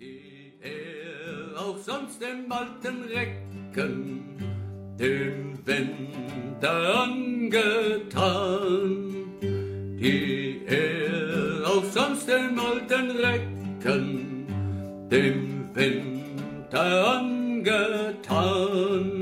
die er auch sonst im alten Recken dem Winter angetan, die er auch sonst im alten Recken dem Winter angetan.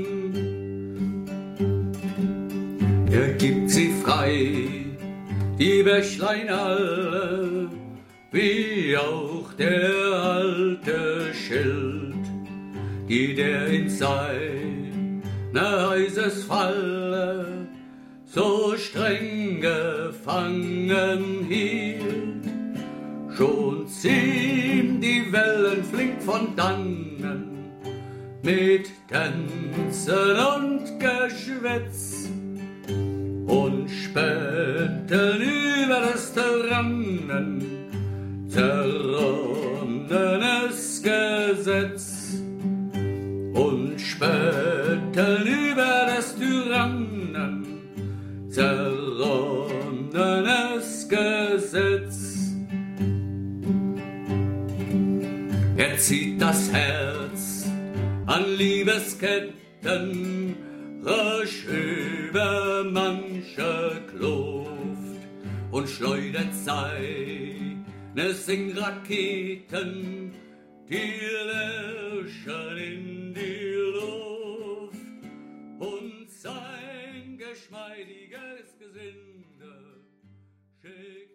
Er gibt sie frei, die Bächlein alle, wie auch der alte Schild, die der in seiner heißes Falle so streng gefangen hielt. Schon ziehen die Wellen flink von dannen, mit Tänzen und Geschwätz, und späten über das Tyrannen zerronnenes Gesetz, und späten über das Tyrannen zerronnenes Gesetz. Er zieht das Herz an Liebesketten rasch über manche Kluft und schleudert seine Singraketen die Löcher in die Luft, und sein geschmeidiges Gesinde schickt